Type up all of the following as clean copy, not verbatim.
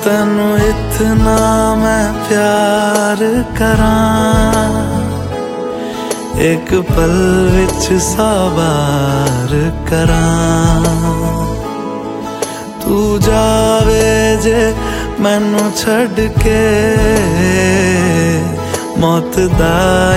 तैनू इतना मैं प्यार करां, एक पल विच साबार करां। तू जावे जे मैनू छड़ के, मौत दा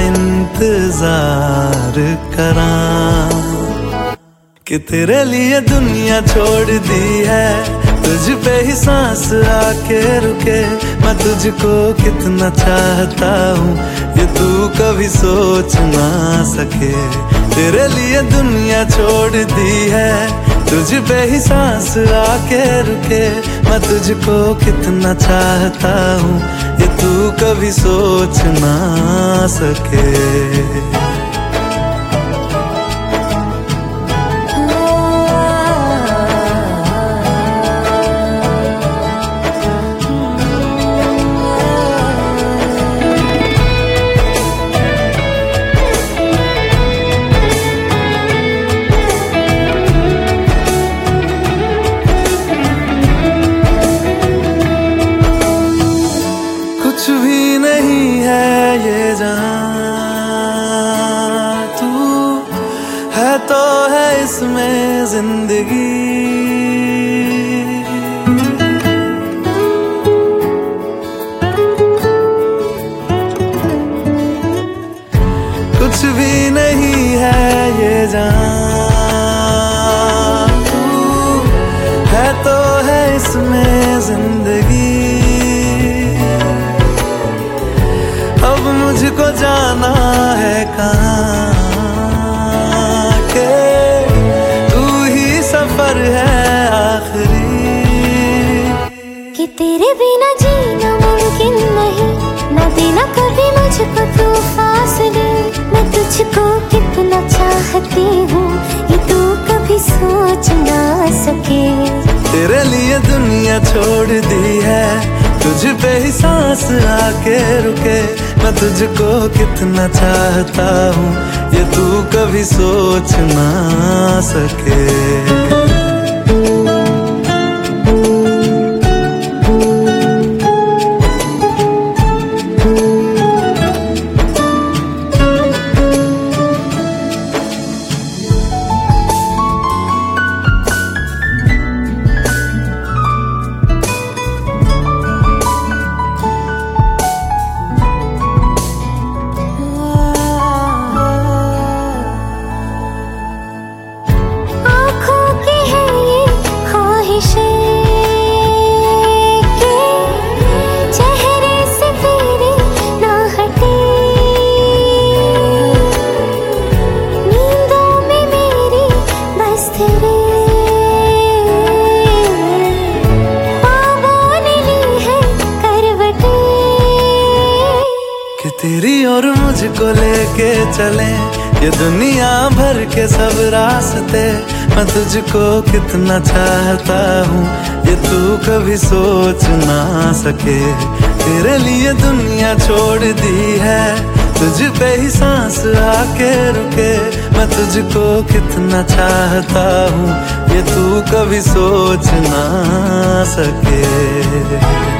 इंतजार करां। कि तेरे लिए दुनिया छोड़ दी है, तुझ पे ही सांस आके रुके। मैं तुझको कितना चाहता हूँ ये तू कभी सोच ना सके। तेरे लिए दुनिया छोड़ दी है, तुझ पे ही सांस आके रुके। मैं तुझको कितना चाहता हूँ ये तू कभी सोच ना सके। कुछ भी नहीं है ये जहां, तू है तो है इसमें जिंदगी। कुछ भी नहीं है ये जहां, तू है तो है इसमें जिंदगी। अब मुझको जाना है कहाँ के तू ही सफर है आखिरी। कि तेरे बिना जीना मुमकिन नहीं, ना देना कभी मुझको तू फासले। मैं तुझको कितना चाहती हूँ ये तू कभी सोच ना सके। तेरे लिए दुनिया छोड़ दी है, तुझ पे ही सांस आके रुके। मैं तुझको कितना चाहता हूँ ये तू कभी सोच ना सके। तेरी और मुझको लेके चले ये दुनिया भर के सब रास्ते। मैं तुझको कितना चाहता हूँ ये तू कभी सोच ना सके। तेरे लिए दुनिया छोड़ दी है, तुझ पे ही सांस आके रुके। मैं तुझको कितना चाहता हूँ ये तू कभी सोच ना सके।